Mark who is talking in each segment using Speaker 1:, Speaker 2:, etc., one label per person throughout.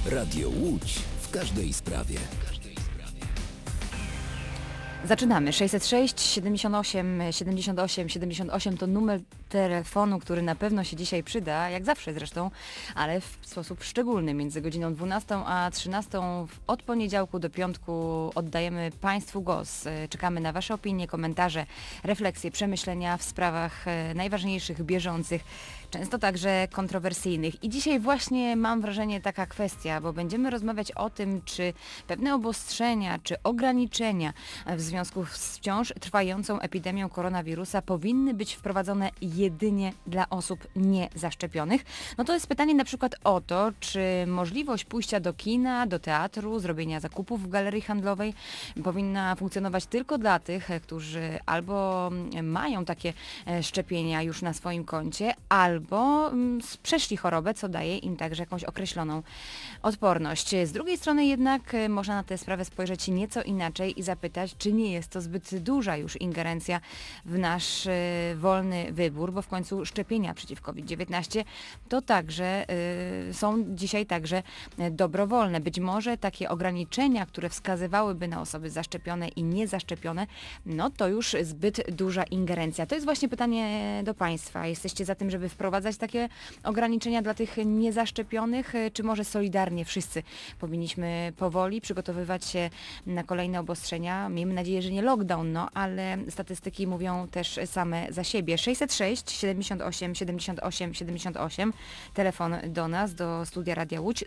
Speaker 1: Radio Łódź w każdej sprawie.
Speaker 2: Zaczynamy. 606 78 78 78 to numer telefonu, który na pewno się dzisiaj przyda, jak zawsze zresztą, ale w sposób szczególny. Między godziną 12 a 13 od poniedziałku do piątku oddajemy Państwu głos. Czekamy na Wasze opinie, komentarze, refleksje, przemyślenia w sprawach najważniejszych, bieżących, często także kontrowersyjnych. I dzisiaj właśnie mam wrażenie taka kwestia, bo będziemy rozmawiać o tym, czy pewne obostrzenia, czy ograniczenia w związku z wciąż trwającą epidemią koronawirusa powinny być wprowadzone jedynie dla osób niezaszczepionych. No to jest pytanie na przykład o to, czy możliwość pójścia do kina, do teatru, zrobienia zakupów w galerii handlowej powinna funkcjonować tylko dla tych, którzy albo mają takie szczepienia już na swoim koncie, albo przeszli chorobę, co daje im także jakąś określoną odporność. Z drugiej strony jednak można na tę sprawę spojrzeć nieco inaczej i zapytać, czy nie jest to zbyt duża już ingerencja w nasz wolny wybór, bo w końcu szczepienia przeciw COVID-19 to także są dzisiaj także dobrowolne. Być może takie ograniczenia, które wskazywałyby na osoby zaszczepione i niezaszczepione, no to już zbyt duża ingerencja. To jest właśnie pytanie do Państwa. Jesteście za tym, żeby wprowadzać takie ograniczenia dla tych niezaszczepionych, czy może solidarnie wszyscy powinniśmy powoli przygotowywać się na kolejne obostrzenia? Miejmy nadzieję, że nie lockdown, no ale statystyki mówią też same za siebie. 606 78 78 78, telefon do nas, do studia Radia Łódź,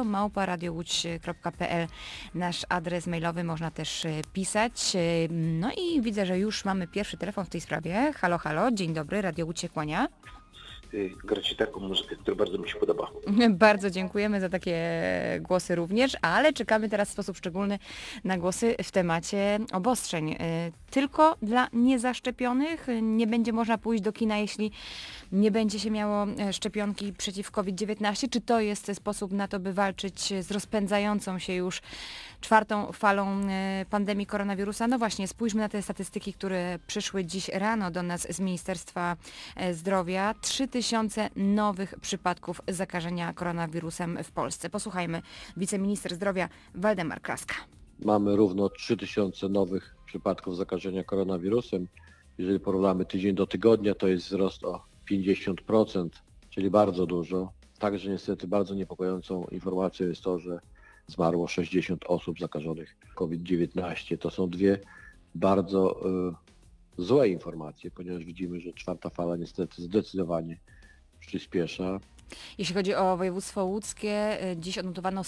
Speaker 2: studio@radiołódź.pl, nasz adres mailowy, można też pisać. No i widzę, że już mamy pierwszy telefon w tej sprawie. Halo, halo, dzień dobry, Radio Łódź się kłania.
Speaker 3: Gracie taką muzykę, która bardzo mi się podoba.
Speaker 2: Bardzo dziękujemy za takie głosy również, ale czekamy teraz w sposób szczególny na głosy w temacie obostrzeń. Tylko dla niezaszczepionych nie będzie można pójść do kina, jeśli nie będzie się miało szczepionki przeciw COVID-19. Czy to jest sposób na to, by walczyć z rozpędzającą się już czwartą falą pandemii koronawirusa? No właśnie, spójrzmy na te statystyki, które przyszły dziś rano do nas z Ministerstwa Zdrowia. 3000 nowych przypadków zakażenia koronawirusem w Polsce. Posłuchajmy. Wiceminister zdrowia Waldemar Kraska.
Speaker 4: Mamy równo 3000 nowych przypadków zakażenia koronawirusem. Jeżeli porównamy tydzień do tygodnia, to jest wzrost o 50%, czyli bardzo dużo. Także niestety bardzo niepokojącą informacją jest to, że zmarło 60 osób zakażonych COVID-19. To są dwie bardzo złe informacje, ponieważ widzimy, że czwarta fala niestety zdecydowanie przyspiesza.
Speaker 2: Jeśli chodzi o województwo łódzkie, dziś odnotowano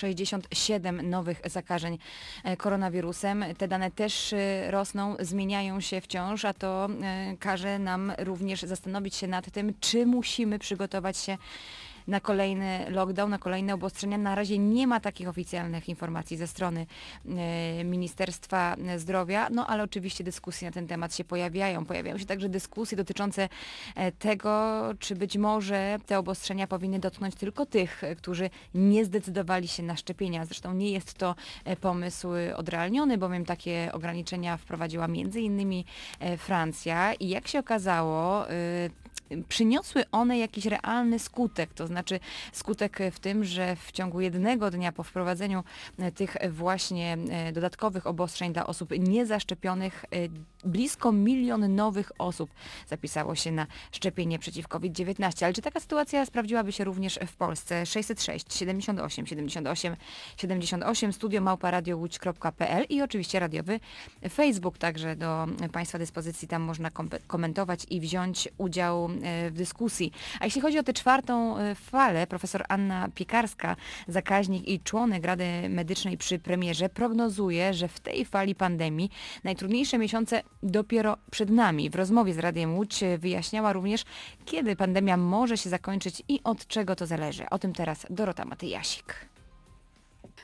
Speaker 2: 167 nowych zakażeń koronawirusem. Te dane też rosną, zmieniają się wciąż, a to każe nam również zastanowić się nad tym, czy musimy przygotować się na kolejny lockdown, na kolejne obostrzenia. Na razie nie ma takich oficjalnych informacji ze strony Ministerstwa Zdrowia, no ale oczywiście dyskusje na ten temat się pojawiają. Pojawiają się także dyskusje dotyczące tego, czy być może te obostrzenia powinny dotknąć tylko tych, którzy nie zdecydowali się na szczepienia. Zresztą nie jest to pomysł odrealniony, bowiem takie ograniczenia wprowadziła między innymi Francja i jak się okazało, przyniosły one jakiś realny skutek, to znaczy skutek w tym, że w ciągu jednego dnia po wprowadzeniu tych właśnie dodatkowych obostrzeń dla osób niezaszczepionych blisko 1 milion nowych osób zapisało się na szczepienie przeciw COVID-19. Ale czy taka sytuacja sprawdziłaby się również w Polsce? 606 78 78 78, studio@radiołódź.pl i oczywiście radiowy Facebook także do Państwa dyspozycji. Tam można komentować i wziąć udział w dyskusji. A jeśli chodzi o tę czwartą falę, profesor Anna Piekarska, zakaźnik i członek Rady Medycznej przy premierze, prognozuje, że w tej fali pandemii najtrudniejsze miesiące dopiero przed nami. W rozmowie z Radiem Łódź wyjaśniała również, kiedy pandemia może się zakończyć i od czego to zależy. O tym teraz Dorota Matyjasik.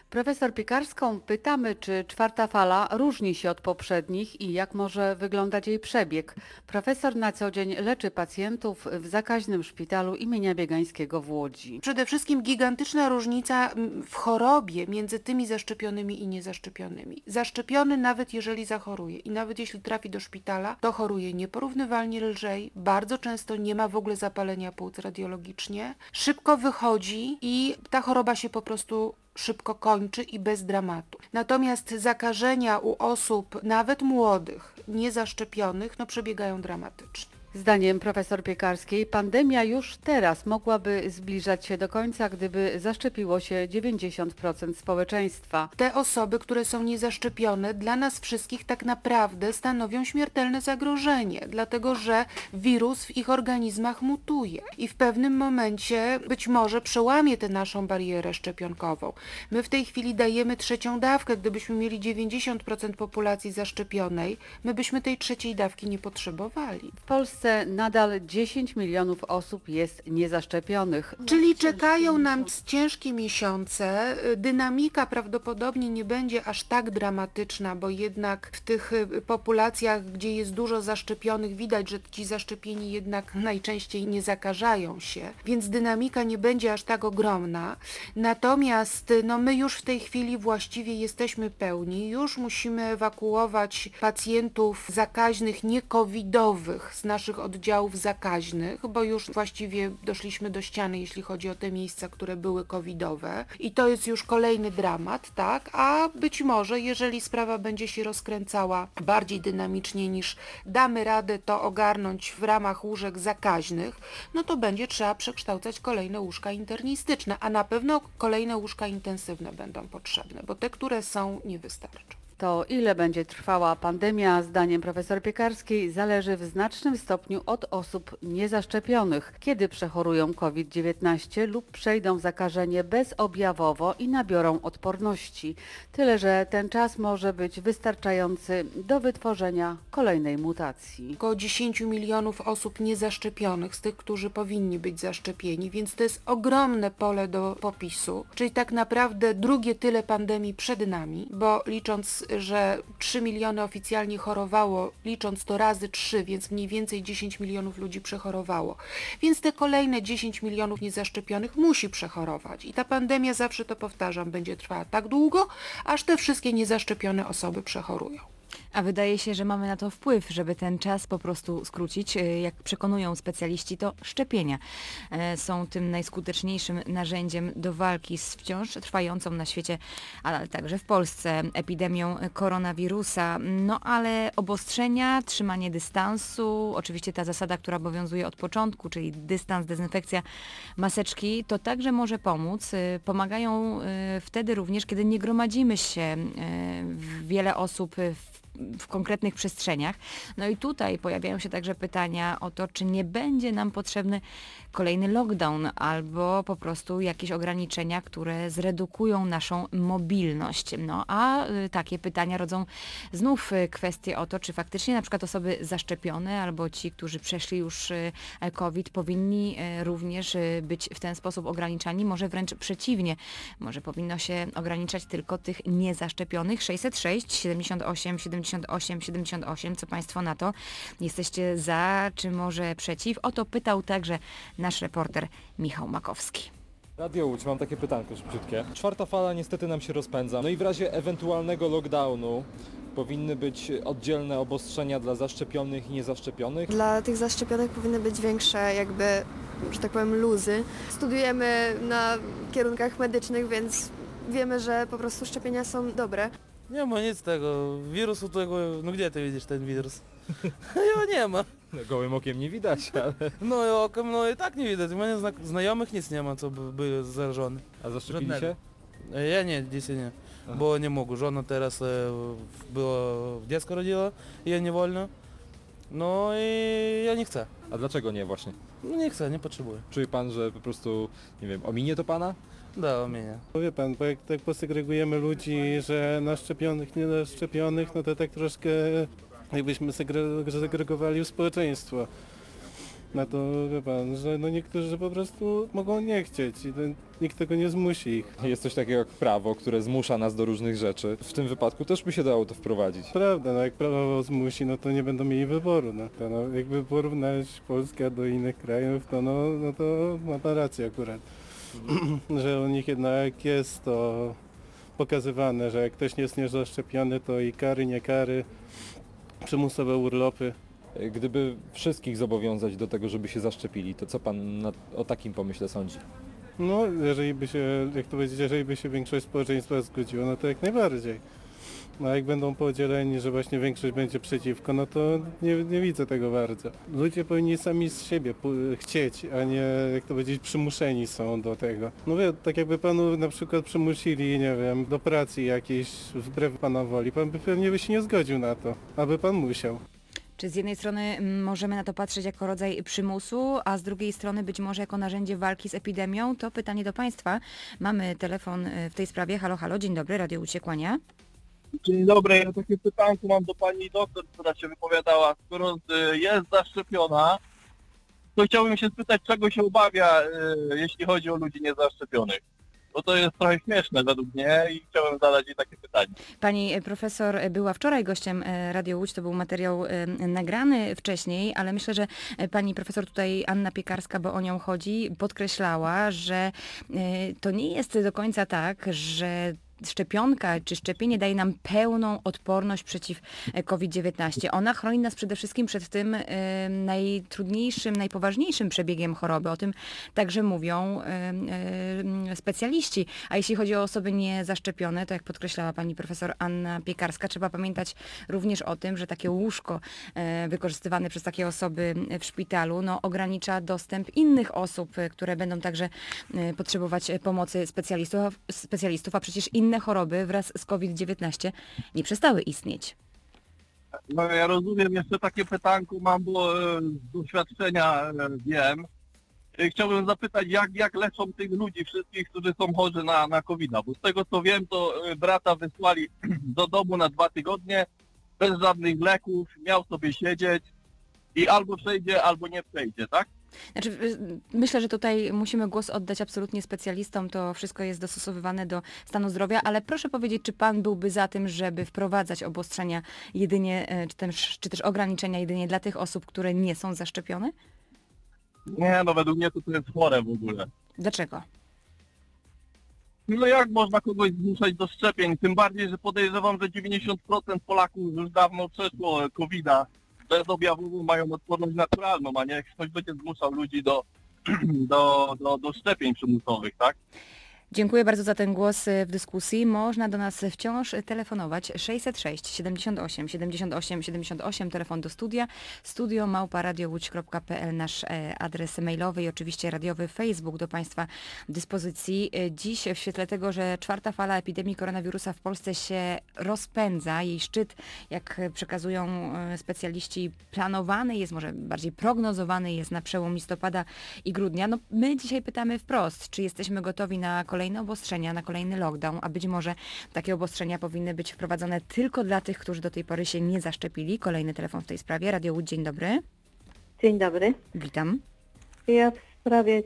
Speaker 5: Profesor Piekarską pytamy, czy czwarta fala różni się od poprzednich i jak może wyglądać jej przebieg. Profesor na co dzień leczy pacjentów w zakaźnym szpitalu imienia Biegańskiego w Łodzi.
Speaker 6: Przede wszystkim gigantyczna różnica w chorobie między tymi zaszczepionymi i niezaszczepionymi. Zaszczepiony nawet jeżeli zachoruje i nawet jeśli trafi do szpitala, to choruje nieporównywalnie lżej, bardzo często nie ma w ogóle zapalenia płuc radiologicznie, szybko wychodzi i ta choroba się po prostu szybko kończy i bez dramatu. Natomiast zakażenia u osób nawet młodych, niezaszczepionych, przebiegają dramatycznie.
Speaker 5: Zdaniem profesor Piekarskiej pandemia już teraz mogłaby zbliżać się do końca, gdyby zaszczepiło się 90% społeczeństwa.
Speaker 6: Te osoby, które są niezaszczepione, dla nas wszystkich tak naprawdę stanowią śmiertelne zagrożenie, dlatego że wirus w ich organizmach mutuje i w pewnym momencie być może przełamie tę naszą barierę szczepionkową. My w tej chwili dajemy trzecią dawkę. Gdybyśmy mieli 90% populacji zaszczepionej, my byśmy tej trzeciej dawki nie potrzebowali.
Speaker 5: W Polsce nadal 10 milionów osób jest niezaszczepionych.
Speaker 6: Czyli czekają nam ciężkie miesiące. Dynamika prawdopodobnie nie będzie aż tak dramatyczna, bo jednak w tych populacjach, gdzie jest dużo zaszczepionych, widać, że ci zaszczepieni jednak najczęściej nie zakażają się, więc dynamika nie będzie aż tak ogromna. Natomiast my już w tej chwili właściwie jesteśmy pełni, już musimy ewakuować pacjentów zakaźnych, nie-covidowych z naszych oddziałów zakaźnych, bo już właściwie doszliśmy do ściany, jeśli chodzi o te miejsca, które były covidowe i to jest już kolejny dramat, tak? A być może, jeżeli sprawa będzie się rozkręcała bardziej dynamicznie niż damy radę to ogarnąć w ramach łóżek zakaźnych, to będzie trzeba przekształcać kolejne łóżka internistyczne, a na pewno kolejne łóżka intensywne będą potrzebne, bo te, które są, nie wystarczą.
Speaker 5: To ile będzie trwała pandemia, zdaniem profesor Piekarskiej, zależy w znacznym stopniu od osób niezaszczepionych, kiedy przechorują COVID-19 lub przejdą zakażenie bezobjawowo i nabiorą odporności. Tyle, że ten czas może być wystarczający do wytworzenia kolejnej mutacji.
Speaker 6: Około 10 milionów osób niezaszczepionych, z tych, którzy powinni być zaszczepieni, więc to jest ogromne pole do popisu, czyli tak naprawdę drugie tyle pandemii przed nami, bo licząc, że 3 miliony oficjalnie chorowało, licząc to razy 3, więc mniej więcej 10 milionów ludzi przechorowało. Więc te kolejne 10 milionów niezaszczepionych musi przechorować. I ta pandemia, zawsze to powtarzam, będzie trwała tak długo, aż te wszystkie niezaszczepione osoby przechorują.
Speaker 2: A wydaje się, że mamy na to wpływ, żeby ten czas po prostu skrócić. Jak przekonują specjaliści, to szczepienia są tym najskuteczniejszym narzędziem do walki z wciąż trwającą na świecie, ale także w Polsce epidemią koronawirusa. Ale obostrzenia, trzymanie dystansu, oczywiście ta zasada, która obowiązuje od początku, czyli dystans, dezynfekcja, maseczki, to także może pomóc. Pomagają wtedy również, kiedy nie gromadzimy się wiele osób w konkretnych przestrzeniach. I tutaj pojawiają się także pytania o to, czy nie będzie nam potrzebny kolejny lockdown albo po prostu jakieś ograniczenia, które zredukują naszą mobilność. A takie pytania rodzą znów kwestie o to, czy faktycznie na przykład osoby zaszczepione albo ci, którzy przeszli już COVID, powinni również być w ten sposób ograniczani. Może wręcz przeciwnie. Może powinno się ograniczać tylko tych niezaszczepionych. 606 78 78 78. Co Państwo na to? Jesteście za, czy może przeciw? O to pytał także nasz reporter Michał Makowski.
Speaker 7: Radio Łódź, mam takie pytanko szybciutkie. Czwarta fala niestety nam się rozpędza. I w razie ewentualnego lockdownu powinny być oddzielne obostrzenia dla zaszczepionych i niezaszczepionych?
Speaker 8: Dla tych zaszczepionych powinny być większe że tak powiem, luzy. Studiujemy na kierunkach medycznych, więc wiemy, że po prostu szczepienia są dobre.
Speaker 9: Nie ma nic tego. Wirusu tego, gdzie ty widzisz ten wirus? Jego nie ma.
Speaker 7: Gołym okiem nie widać, ale...
Speaker 9: Okiem, i tak nie widać. U mnie znajomych nic nie ma, co by byli zarażeni.
Speaker 7: A zaszczepili
Speaker 9: Żadnego.
Speaker 7: się?
Speaker 9: Ja nie, dzisiaj nie. Bo nie mogę. Żona teraz dziecko rodziła, jej nie wolno. I ja nie chcę.
Speaker 7: A dlaczego nie właśnie?
Speaker 9: Nie chcę, nie potrzebuję.
Speaker 7: Czuje pan, że po prostu, nie wiem, ominie to pana?
Speaker 9: Da, u mnie.
Speaker 10: Wie pan, bo jak tak posegregujemy ludzi, że na szczepionych, nie na szczepionych, to tak troszkę jakbyśmy segregowali społeczeństwo. na to, wie pan, że no niektórzy po prostu mogą nie chcieć i nikt tego nie zmusi ich.
Speaker 7: Jest coś takiego jak prawo, które zmusza nas do różnych rzeczy. W tym wypadku też by się dało to wprowadzić.
Speaker 10: Prawda, no jak prawo zmusi, no to nie będą mieli wyboru. No. To no, jakby porównać Polskę do innych krajów, to no to ma pan rację akurat, że u nich jednak jest to pokazywane, że jak ktoś nie jest niezaszczepiony, to i kary, nie kary, przymusowe urlopy.
Speaker 7: Gdyby wszystkich zobowiązać do tego, żeby się zaszczepili, to co pan o takim pomyśle sądzi?
Speaker 10: No, jeżeli by się, jak to powiedzieć, jeżeli by się większość społeczeństwa zgodziła, no to jak najbardziej. No a jak będą podzieleni, że właśnie większość będzie przeciwko, no to nie widzę tego bardzo. Ludzie powinni sami z siebie chcieć, a nie, jak to powiedzieć, przymuszeni są do tego. No wie, tak jakby panu na przykład przymusili, nie wiem, do pracy jakiejś wbrew pana woli, pan by pewnie się nie zgodził na to, aby pan musiał.
Speaker 2: Czy z jednej strony możemy na to patrzeć jako rodzaj przymusu, a z drugiej strony być może jako narzędzie walki z epidemią? To pytanie do Państwa. Mamy telefon w tej sprawie. Halo, halo, dzień dobry, Radio Łódź się kłania.
Speaker 11: Dzień dobry, ja takie pytanko mam do pani doktor, która się wypowiadała. Skoro jest zaszczepiona, to chciałbym się spytać, czego się obawia, jeśli chodzi o ludzi niezaszczepionych. Bo to jest trochę śmieszne według mnie i chciałem zadać jej takie pytanie.
Speaker 2: Pani profesor była wczoraj gościem Radio Łódź, to był materiał nagrany wcześniej, ale myślę, że pani profesor tutaj, Anna Piekarska, bo o nią chodzi, podkreślała, że to nie jest do końca tak, że szczepionka czy szczepienie daje nam pełną odporność przeciw COVID-19. Ona chroni nas przede wszystkim przed tym najtrudniejszym, najpoważniejszym przebiegiem choroby. O tym także mówią specjaliści. A jeśli chodzi o osoby niezaszczepione, to jak podkreślała pani profesor Anna Piekarska, trzeba pamiętać również o tym, że takie łóżko wykorzystywane przez takie osoby w szpitalu ogranicza dostęp innych osób, które będą także potrzebować pomocy specjalistów, a przecież inne choroby wraz z COVID-19 nie przestały istnieć.
Speaker 11: No ja rozumiem, jeszcze takie pytanko mam, bo z doświadczenia wiem. Chciałbym zapytać, jak leczą tych ludzi wszystkich, którzy są chorzy na COVID-a, bo z tego co wiem, to brata wysłali do domu na 2 tygodnie, bez żadnych leków, miał sobie siedzieć i albo przejdzie, albo nie przejdzie, tak?
Speaker 2: Znaczy, myślę, że tutaj musimy głos oddać absolutnie specjalistom, to wszystko jest dostosowywane do stanu zdrowia, ale proszę powiedzieć, czy pan byłby za tym, żeby wprowadzać obostrzenia jedynie, czy też ograniczenia jedynie dla tych osób, które nie są zaszczepione?
Speaker 11: Nie, no według mnie to jest chore w ogóle.
Speaker 2: Dlaczego?
Speaker 11: No jak można kogoś zmuszać do szczepień? Tym bardziej, że podejrzewam, że 90% Polaków już dawno przeszło COVID-a. Bezobjawową mają odporność naturalną, a nie ktoś będzie zmuszał ludzi do szczepień przymusowych, tak?
Speaker 2: Dziękuję bardzo za ten głos w dyskusji. Można do nas wciąż telefonować 606 78 78 78, telefon do studia, studio@radiowódź.pl, nasz adres mailowy i oczywiście radiowy Facebook do Państwa dyspozycji. Dziś w świetle tego, że 4. fala epidemii koronawirusa w Polsce się rozpędza, jej szczyt, jak przekazują specjaliści, planowany jest, może bardziej prognozowany jest na przełom listopada i grudnia. No, my dzisiaj pytamy wprost, czy jesteśmy gotowi na kolejne obostrzenia, na kolejny lockdown, a być może takie obostrzenia powinny być wprowadzone tylko dla tych, którzy do tej pory się nie zaszczepili. Kolejny telefon w tej sprawie. Radio Łódź, dzień dobry.
Speaker 12: Dzień dobry.
Speaker 2: Witam.
Speaker 12: Ja w sprawie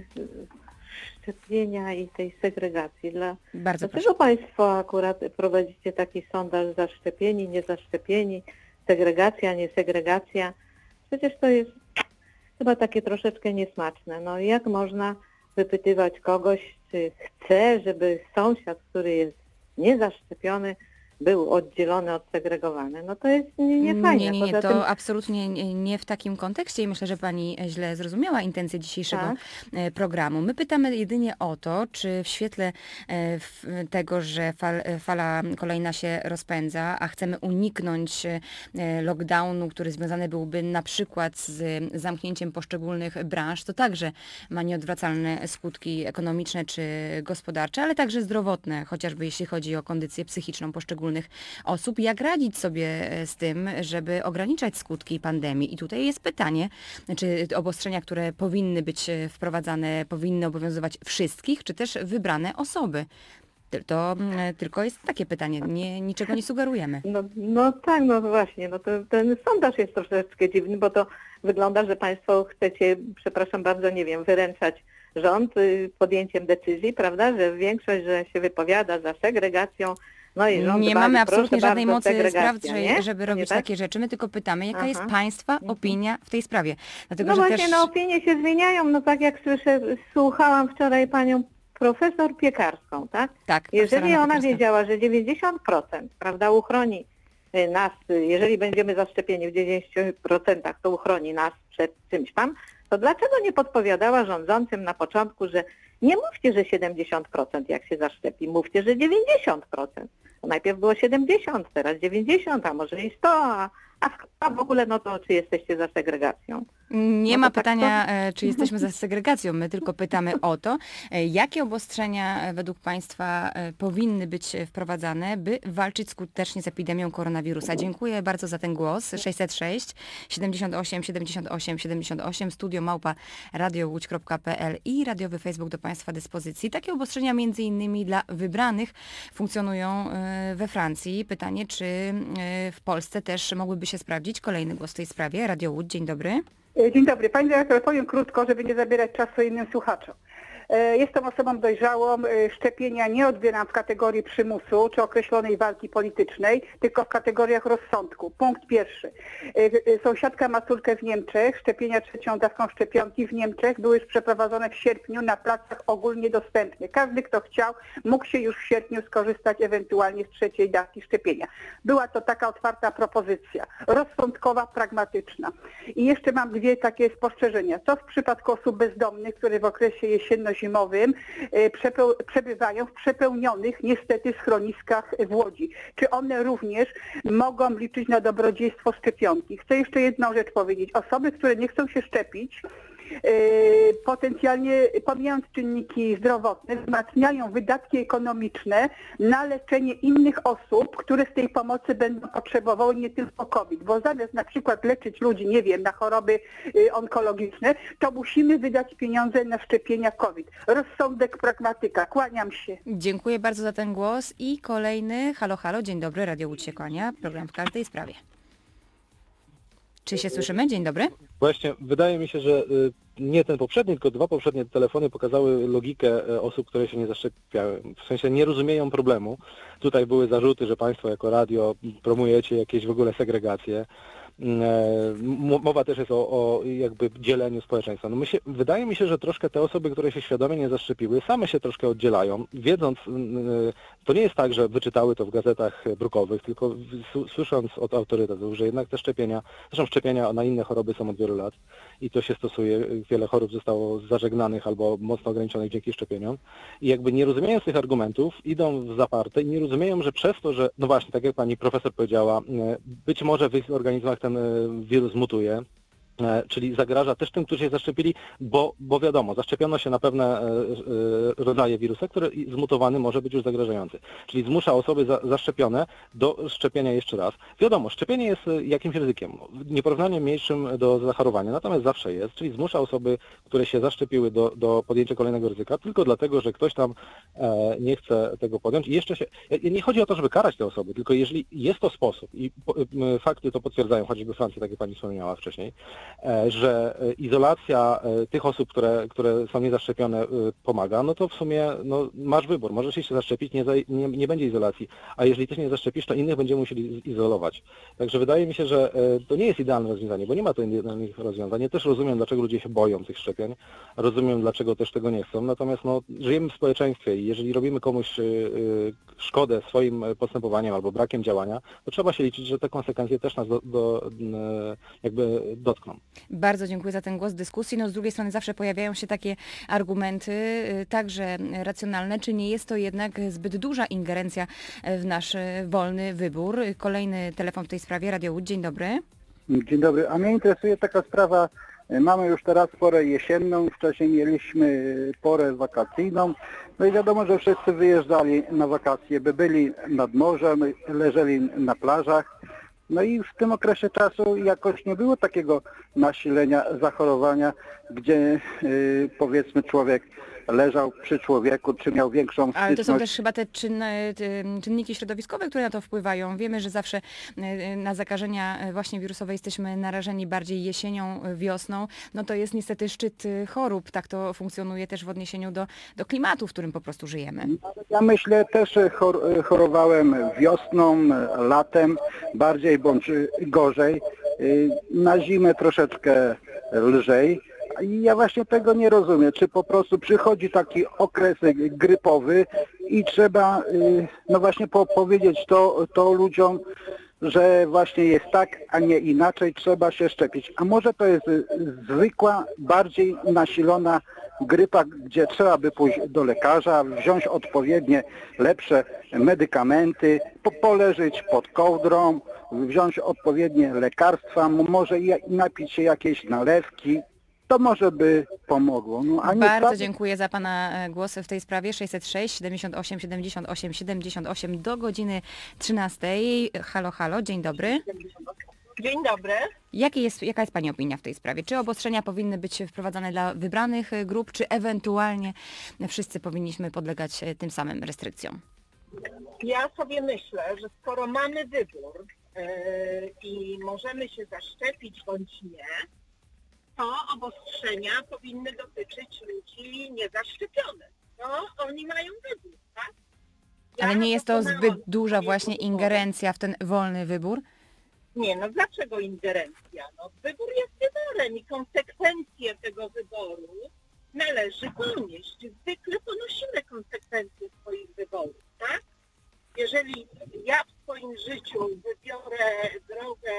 Speaker 12: szczepienia i tej segregacji. Dlaczego Państwo akurat prowadzicie taki sondaż zaszczepieni, niezaszczepieni, segregacja, niesegregacja? Przecież to jest chyba takie troszeczkę niesmaczne. No jak można wypytywać kogoś, czy chce, żeby sąsiad, który jest niezaszczepiony, był oddzielony, odsegregowany. No to jest nie fajne.
Speaker 2: Nie, to absolutnie nie w takim kontekście i myślę, że pani źle zrozumiała intencje dzisiejszego programu. My pytamy jedynie o to, czy w świetle tego, że fala kolejna się rozpędza, a chcemy uniknąć lockdownu, który związany byłby na przykład z zamknięciem poszczególnych branż, to także ma nieodwracalne skutki ekonomiczne czy gospodarcze, ale także zdrowotne, chociażby jeśli chodzi o kondycję psychiczną poszczególnych osób. Jak radzić sobie z tym, żeby ograniczać skutki pandemii? I tutaj jest pytanie, czy obostrzenia, które powinny być wprowadzane, powinny obowiązywać wszystkich, czy też wybrane osoby? To tylko jest takie pytanie, niczego nie sugerujemy.
Speaker 12: No tak, no właśnie, no ten sondaż jest troszeczkę dziwny, bo to wygląda, że Państwo chcecie, przepraszam bardzo, nie wiem, wyręczać rząd podjęciem decyzji, prawda, że większość, że się wypowiada za segregacją, no i rząd
Speaker 2: nie
Speaker 12: bawi,
Speaker 2: mamy absolutnie
Speaker 12: proszę
Speaker 2: żadnej
Speaker 12: bardzo,
Speaker 2: mocy
Speaker 12: segregacja,
Speaker 2: sprawczej,
Speaker 12: nie?
Speaker 2: żeby robić
Speaker 12: tak?
Speaker 2: takie rzeczy. My tylko pytamy, jaka jest
Speaker 12: Aha.
Speaker 2: Państwa opinia w tej sprawie. Dlatego,
Speaker 12: No
Speaker 2: że
Speaker 12: właśnie,
Speaker 2: też...
Speaker 12: no opinie się zmieniają, no tak jak słuchałam wczoraj panią profesor Piekarską, tak?
Speaker 2: Tak,
Speaker 12: Jeżeli
Speaker 2: profesora
Speaker 12: ona
Speaker 2: Piekarska.
Speaker 12: wiedziała, że 90%, prawda, uchroni nas, jeżeli będziemy zaszczepieni w 90%, to uchroni nas przed czymś tam, to dlaczego nie podpowiadała rządzącym na początku, że nie mówcie, że 70% jak się zaszczepi, mówcie, że 90%. To najpierw było 70, teraz 90, a może i 100, a w ogóle no to czy jesteście za segregacją?
Speaker 2: Nie
Speaker 12: No
Speaker 2: ma
Speaker 12: to tak
Speaker 2: pytania, czy jesteśmy za segregacją. My tylko pytamy o to, jakie obostrzenia według Państwa powinny być wprowadzane, by walczyć skutecznie z epidemią koronawirusa. Dziękuję bardzo za ten głos. 606 78 78 78, studio@radiołódź.pl i radiowy Facebook do Państwa dyspozycji. Takie obostrzenia między innymi dla wybranych funkcjonują we Francji. Pytanie, czy w Polsce też mogłyby się sprawdzić? Kolejny głos w tej sprawie. Radio Łódź, dzień dobry.
Speaker 13: Dzień dobry. Pani dyrektor, powiem krótko, żeby nie zabierać czasu innym słuchaczom. Jestem osobą dojrzałą, szczepienia nie odbieram w kategorii przymusu czy określonej walki politycznej, tylko w kategoriach rozsądku. Punkt pierwszy. Sąsiadka ma córkę w Niemczech, szczepienia trzecią dawką szczepionki w Niemczech były już przeprowadzone w sierpniu na placach ogólnie dostępnych. Każdy, kto chciał, mógł się już w sierpniu skorzystać ewentualnie z trzeciej dawki szczepienia. Była to taka otwarta propozycja, rozsądkowa, pragmatyczna. I jeszcze mam dwie takie spostrzeżenia. Co w przypadku osób bezdomnych, które w okresie jesienno-zimowym przebywają w przepełnionych niestety schroniskach w Łodzi. Czy one również mogą liczyć na dobrodziejstwo szczepionki? Chcę jeszcze jedną rzecz powiedzieć. Osoby, które nie chcą się szczepić, potencjalnie, pomijając czynniki zdrowotne, wzmacniają wydatki ekonomiczne na leczenie innych osób, które z tej pomocy będą potrzebowały, nie tylko COVID. Bo zamiast na przykład leczyć ludzi, nie wiem, na choroby onkologiczne, to musimy wydać pieniądze na szczepienia COVID. Rozsądek, pragmatyka. Kłaniam się.
Speaker 2: Dziękuję bardzo za ten głos i kolejny. Halo, halo, dzień dobry, Radio Łódź się kłania. Program w każdej sprawie. Czy się słyszymy? Dzień dobry.
Speaker 14: Właśnie, wydaje mi się, że nie ten poprzedni, tylko dwa poprzednie telefony pokazały logikę osób, które się nie zaszczepiały. W sensie nie rozumieją problemu. Tutaj były zarzuty, że Państwo jako radio promujecie jakieś w ogóle segregacje. Mowa też jest o jakby dzieleniu społeczeństwa. No wydaje mi się, że troszkę te osoby, które się świadomie nie zaszczepiły, same się troszkę oddzielają, wiedząc, to nie jest tak, że wyczytały to w gazetach brukowych, tylko słysząc od autorytetów, że jednak te szczepienia, zresztą szczepienia na inne choroby są od wielu lat i to się stosuje, wiele chorób zostało zażegnanych albo mocno ograniczonych dzięki szczepieniom i jakby nie rozumiejąc tych argumentów, idą w zaparte i nie rozumieją, że przez to, że, no właśnie, tak jak pani profesor powiedziała, być może w ich organizmach ten wirus mutuje, czyli zagraża też tym, którzy się zaszczepili, bo wiadomo, zaszczepiono się na pewne rodzaje wirusa, który zmutowany może być już zagrażający. Czyli zmusza osoby zaszczepione do szczepienia jeszcze raz. Wiadomo, szczepienie jest jakimś ryzykiem, nieporównanie mniejszym do zachorowania, natomiast zawsze jest, czyli zmusza osoby, które się zaszczepiły do podjęcia kolejnego ryzyka, tylko dlatego, że ktoś tam nie chce tego podjąć. I jeszcze nie chodzi o to, żeby karać te osoby, tylko jeżeli jest to sposób i fakty to potwierdzają, choćby Francja, tak jak pani wspomniała wcześniej, że izolacja tych osób, które są niezaszczepione pomaga, no to w sumie masz wybór, możesz się zaszczepić, nie będzie izolacji, a jeżeli ty się nie zaszczepisz, to innych będziemy musieli izolować. Także wydaje mi się, że to nie jest idealne rozwiązanie, bo nie ma to idealnych rozwiązań. Ja też rozumiem, dlaczego ludzie się boją tych szczepień, rozumiem, dlaczego też tego nie chcą, natomiast żyjemy w społeczeństwie i jeżeli robimy komuś szkodę swoim postępowaniem albo brakiem działania, to trzeba się liczyć, że te konsekwencje też nas jakby dotkną.
Speaker 2: Bardzo dziękuję za ten głos dyskusji. Z drugiej strony zawsze pojawiają się takie argumenty, także racjonalne, czy nie jest to jednak zbyt duża ingerencja w nasz wolny wybór. Kolejny telefon w tej sprawie, Radio Łódź, dzień dobry.
Speaker 15: Dzień dobry, a mnie interesuje taka sprawa, mamy już teraz porę jesienną, wcześniej mieliśmy porę wakacyjną, no i wiadomo, że wszyscy wyjeżdżali na wakacje, by byli nad morzem, leżeli na plażach. No i w tym okresie czasu jakoś nie było takiego nasilenia zachorowania, gdzie powiedzmy człowiek leżał przy człowieku, czy miał większą
Speaker 2: Ale
Speaker 15: styczność.
Speaker 2: to są też chyba te czynniki środowiskowe, które na to wpływają. Wiemy, że zawsze na zakażenia właśnie wirusowe jesteśmy narażeni bardziej jesienią, wiosną. No to jest niestety szczyt chorób. Tak to funkcjonuje też w odniesieniu do klimatu, w którym po prostu żyjemy.
Speaker 15: Ja myślę, też chorowałem wiosną, latem, bardziej bądź gorzej. Na zimę troszeczkę lżej. I ja właśnie tego nie rozumiem, czy po prostu przychodzi taki okres grypowy i trzeba no właśnie powiedzieć to ludziom, że właśnie jest tak, a nie inaczej, trzeba się szczepić. A może to jest zwykła, bardziej nasilona grypa, gdzie trzeba by pójść do lekarza, wziąć odpowiednie, lepsze medykamenty, poleżeć pod kołdrą, wziąć odpowiednie lekarstwa, może napić się jakieś nalewki. To może by pomogło. No, a nie
Speaker 2: Bardzo
Speaker 15: tak?
Speaker 2: dziękuję za Pana głosy w tej sprawie. 606 78 78 78 do godziny 13. Halo, halo, dzień dobry.
Speaker 16: Dzień dobry.
Speaker 2: Jaka jest Pani opinia w tej sprawie? Czy obostrzenia powinny być wprowadzane dla wybranych grup, czy ewentualnie wszyscy powinniśmy podlegać tym samym restrykcjom?
Speaker 16: Ja sobie myślę, że skoro mamy wybór i możemy się zaszczepić bądź nie, to obostrzenia powinny dotyczyć ludzi niezaszczepionych. No, oni mają wybór, tak?
Speaker 2: Ale nie jest to zbyt duża właśnie ingerencja w ten wolny wybór?
Speaker 16: Nie, no dlaczego ingerencja? No, wybór jest wyborem i konsekwencje tego wyboru należy ponieść. Zwykle ponosimy konsekwencje swoich wyborów, tak? Jeżeli ja w swoim życiu wybiorę drogę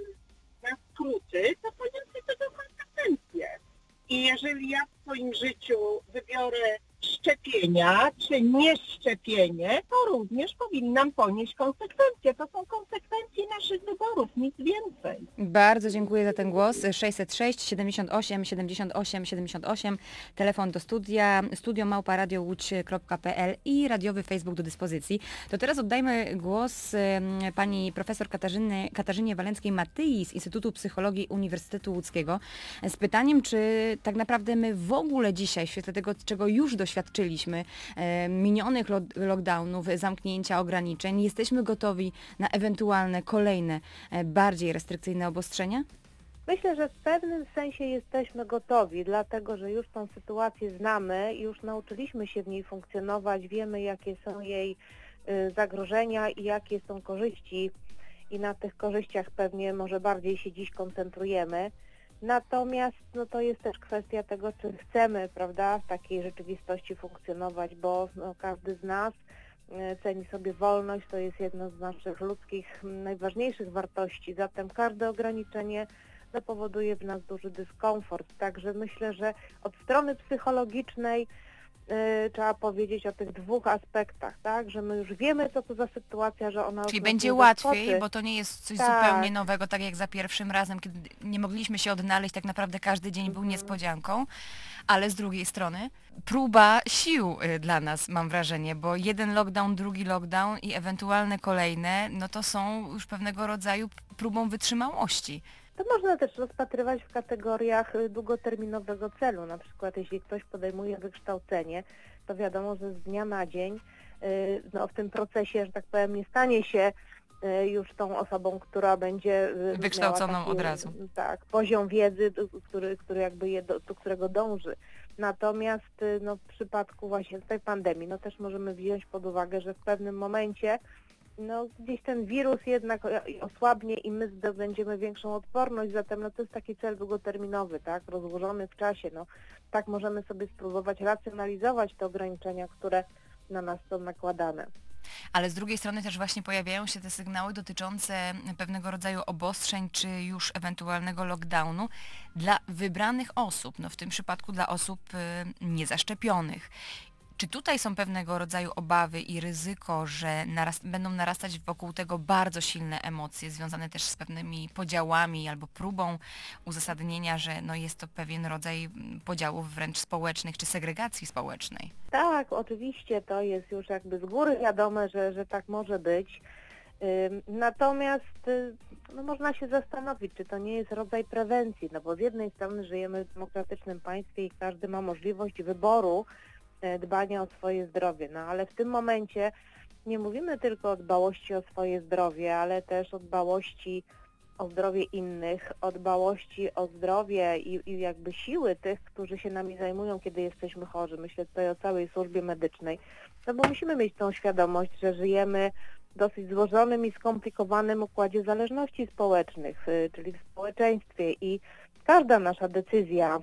Speaker 16: na skróty, to poniosę tego konsekwencje. I jeżeli ja w swoim życiu wybiorę szczepienia czy nieszczepienie, to również powinnam ponieść konsekwencje. To są konsekwencje naszych wyborów, nic więcej.
Speaker 2: Bardzo dziękuję za ten głos. 606 78 78 78, telefon do studia, studio@radiowłódź.pl i radiowy Facebook do dyspozycji. To teraz oddajmy głos pani profesor Katarzynie Walenckiej-Matyi z Instytutu Psychologii Uniwersytetu Łódzkiego z pytaniem, czy tak naprawdę my w ogóle dzisiaj, w świetle tego, czego już doświadczyliśmy, minionych lockdownów, zamknięcia, ograniczeń, jesteśmy gotowi na ewentualne kolejne, bardziej restrykcyjne obostrzenia?
Speaker 12: Myślę, że w pewnym sensie jesteśmy gotowi, dlatego że już tą sytuację znamy i już nauczyliśmy się w niej funkcjonować, wiemy jakie są jej zagrożenia i jakie są korzyści i na tych korzyściach pewnie może bardziej się dziś koncentrujemy. Natomiast no, to jest też kwestia tego, czy chcemy, prawda, w takiej rzeczywistości funkcjonować, bo no, każdy z nas ceni sobie wolność, to jest jedno z naszych ludzkich najważniejszych wartości, zatem każde ograniczenie no, powoduje w nas duży dyskomfort. Także myślę, że od strony psychologicznej trzeba powiedzieć o tych dwóch aspektach, tak, że my już wiemy, co to za sytuacja, że ona...
Speaker 2: Czyli będzie łatwiej, bo to nie jest coś zupełnie nowego, tak jak za pierwszym razem, kiedy nie mogliśmy się odnaleźć, tak naprawdę każdy dzień był niespodzianką, ale z drugiej strony próba sił dla nas, mam wrażenie, bo jeden lockdown, drugi lockdown i ewentualne kolejne, no to są już pewnego rodzaju próbą wytrzymałości.
Speaker 12: To można też rozpatrywać w kategoriach długoterminowego celu. Na przykład jeśli ktoś podejmuje wykształcenie, to wiadomo, że z dnia na dzień no, w tym procesie, że tak powiem, nie stanie się już tą osobą, która będzie
Speaker 2: wykształconą
Speaker 12: miała taki,
Speaker 2: od razu.
Speaker 12: Tak, poziom wiedzy, który jakby do którego dąży. Natomiast no, w przypadku właśnie tej pandemii, no też możemy wziąć pod uwagę, że w pewnym momencie no, gdzieś ten wirus jednak osłabnie i my zdobędziemy większą odporność, zatem no, to jest taki cel długoterminowy, tak, rozłożony w czasie. No, tak możemy sobie spróbować racjonalizować te ograniczenia, które na nas są nakładane.
Speaker 2: Ale z drugiej strony też właśnie pojawiają się te sygnały dotyczące pewnego rodzaju obostrzeń, czy już ewentualnego lockdownu dla wybranych osób, no w tym przypadku dla osób niezaszczepionych. Czy tutaj są pewnego rodzaju obawy i ryzyko, że będą narastać wokół tego bardzo silne emocje związane też z pewnymi podziałami albo próbą uzasadnienia, że no jest to pewien rodzaj podziałów wręcz społecznych czy segregacji społecznej?
Speaker 12: Tak, oczywiście to jest już jakby z góry wiadome, że tak może być. Natomiast można się zastanowić, czy to nie jest rodzaj prewencji, no bo z jednej strony żyjemy w demokratycznym państwie i każdy ma możliwość wyboru dbania o swoje zdrowie, no ale w tym momencie nie mówimy tylko o dbałości o swoje zdrowie, ale też o dbałości o zdrowie innych, o dbałości o zdrowie i jakby siły tych, którzy się nami zajmują, kiedy jesteśmy chorzy. Myślę tutaj o całej służbie medycznej, no bo musimy mieć tą świadomość, że żyjemy w dosyć złożonym i skomplikowanym układzie zależności społecznych, czyli w społeczeństwie i każda nasza decyzja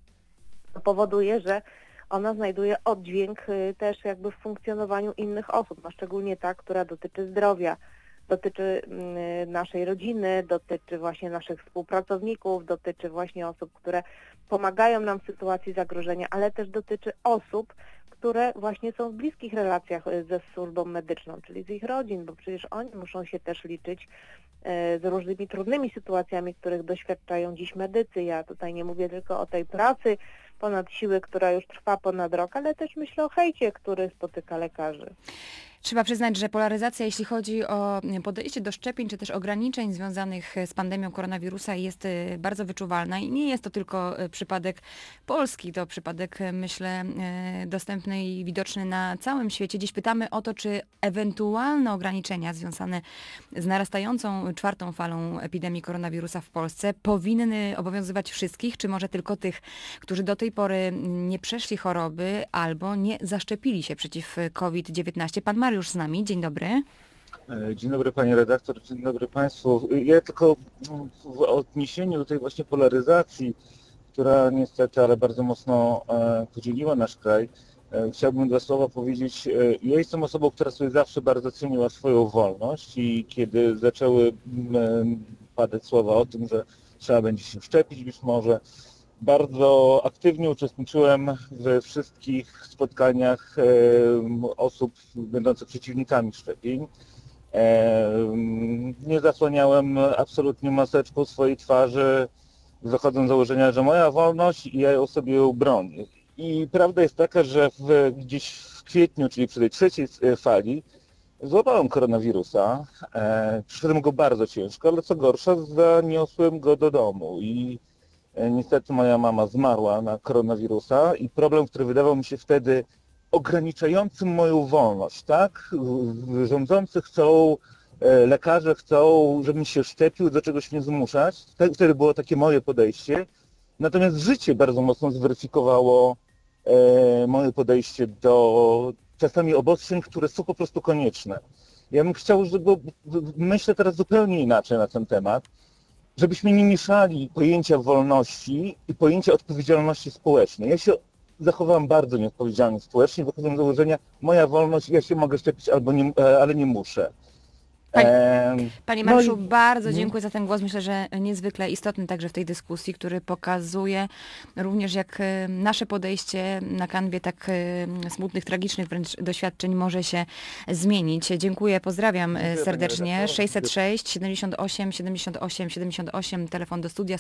Speaker 12: powoduje, że ona znajduje oddźwięk też jakby w funkcjonowaniu innych osób, no szczególnie ta, która dotyczy zdrowia, dotyczy naszej rodziny, dotyczy właśnie naszych współpracowników, dotyczy właśnie osób, które pomagają nam w sytuacji zagrożenia, ale też dotyczy osób, które właśnie są w bliskich relacjach ze służbą medyczną, czyli z ich rodzin, bo przecież oni muszą się też liczyć z różnymi trudnymi sytuacjami, których doświadczają dziś medycy. Ja tutaj nie mówię tylko o tej pracy ponad siły, która już trwa ponad rok, ale też myślę o hejcie, który spotyka lekarzy.
Speaker 2: Trzeba przyznać, że polaryzacja, jeśli chodzi o podejście do szczepień, czy też ograniczeń związanych z pandemią koronawirusa jest bardzo wyczuwalna i nie jest to tylko przypadek Polski, to przypadek, myślę, dostępny i widoczny na całym świecie. Dziś pytamy o to, czy ewentualne ograniczenia związane z narastającą 4. falą epidemii koronawirusa w Polsce powinny obowiązywać wszystkich, czy może tylko tych, którzy do tej pory nie przeszli choroby albo nie zaszczepili się przeciw COVID-19. Pan Mariusz z nami. Dzień dobry.
Speaker 17: Dzień dobry pani redaktor, dzień dobry państwu. Ja tylko w odniesieniu do tej właśnie polaryzacji, która niestety, ale bardzo mocno podzieliła nasz kraj, chciałbym 2 słowa powiedzieć. Ja jestem osobą, która sobie zawsze bardzo ceniła swoją wolność i kiedy zaczęły padać słowa o tym, że trzeba będzie się szczepić być może, bardzo aktywnie uczestniczyłem we wszystkich spotkaniach osób będących przeciwnikami szczepień. Nie zasłaniałem absolutnie maseczką swojej twarzy, wychodząc z założenia, że moja wolność i ja ją sobie bronię. I prawda jest taka, że gdzieś w kwietniu, czyli przy tej 3. fali, złapałem koronawirusa. Przyszedłem go bardzo ciężko, ale co gorsza, zaniosłem go do domu i niestety moja mama zmarła na koronawirusa i problem, który wydawał mi się wtedy ograniczającym moją wolność, tak? Rządzący chcą, lekarze chcą, żebym się szczepił, do czegoś mnie zmuszać. Wtedy było takie moje podejście. Natomiast życie bardzo mocno zweryfikowało moje podejście do czasami obostrzeń, które są po prostu konieczne. Ja bym chciał, żeby myślę teraz zupełnie inaczej na ten temat, żebyśmy nie mieszali pojęcia wolności i pojęcia odpowiedzialności społecznej. Ja się zachowałem bardzo nieodpowiedzialnie społecznie, wychodzę z założenia, moja wolność, ja się mogę szczepić, ale nie muszę.
Speaker 2: Panie Mariuszu, bardzo dziękuję za ten głos. Myślę, że niezwykle istotny także w tej dyskusji, który pokazuje również, jak nasze podejście na kanwie tak smutnych, tragicznych wręcz doświadczeń może się zmienić. Dziękuję, pozdrawiam serdecznie. 606 78 78 78, telefon do studia,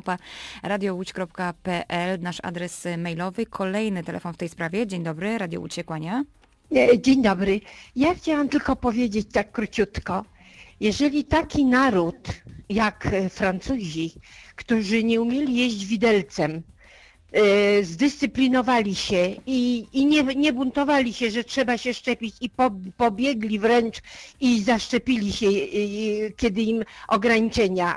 Speaker 2: studio@radiołódź.pl, nasz adres mailowy. Kolejny telefon w tej sprawie. Dzień dobry, Radio Łódź się kłania.
Speaker 18: Dzień dobry. Ja chciałam tylko powiedzieć tak króciutko. Jeżeli taki naród jak Francuzi, którzy nie umieli jeść widelcem, zdyscyplinowali się i nie buntowali się, że trzeba się szczepić i pobiegli wręcz i zaszczepili się, kiedy im ograniczenia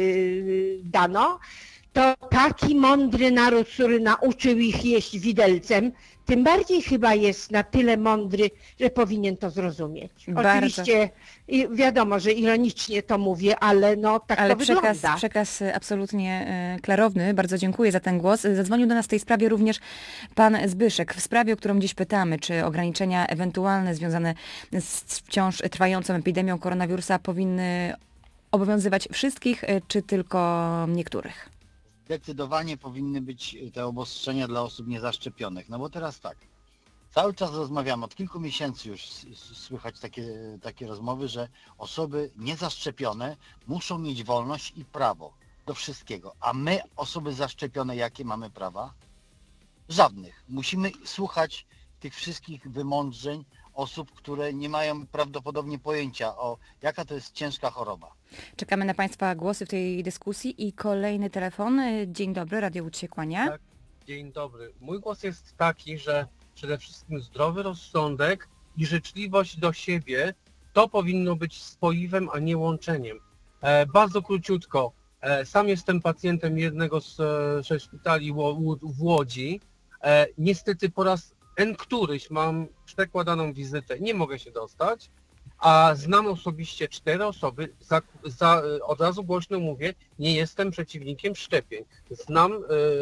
Speaker 18: dano, to taki mądry naród, który nauczył ich jeść widelcem, tym bardziej chyba jest na tyle mądry, że powinien to zrozumieć. Oczywiście wiadomo, że ironicznie to mówię, ale no tak to wygląda.
Speaker 2: Przekaz absolutnie klarowny. Bardzo dziękuję za ten głos. Zadzwonił do nas w tej sprawie również pan Zbyszek. W sprawie, o którą dziś pytamy, czy ograniczenia ewentualne związane z wciąż trwającą epidemią koronawirusa powinny obowiązywać wszystkich, czy tylko niektórych?
Speaker 19: Zdecydowanie powinny być te obostrzenia dla osób niezaszczepionych. No bo teraz tak, cały czas rozmawiamy, od kilku miesięcy już słychać takie rozmowy, że osoby niezaszczepione muszą mieć wolność i prawo do wszystkiego. A my, osoby zaszczepione, jakie mamy prawa? Żadnych. Musimy słuchać tych wszystkich wymądrzeń osób, które nie mają prawdopodobnie pojęcia jaka to jest ciężka choroba.
Speaker 2: Czekamy na Państwa głosy w tej dyskusji i kolejny telefon. Dzień dobry, Radio Łódź się kłania.
Speaker 20: Tak, dzień dobry. Mój głos jest taki, że przede wszystkim zdrowy rozsądek i życzliwość do siebie to powinno być spoiwem, a nie łączeniem. Bardzo króciutko. Sam jestem pacjentem jednego z szpitali w Łodzi. Niestety po raz któryś mam przekładaną wizytę, nie mogę się dostać, a znam osobiście 4 osoby, od razu głośno mówię, nie jestem przeciwnikiem szczepień. Znam,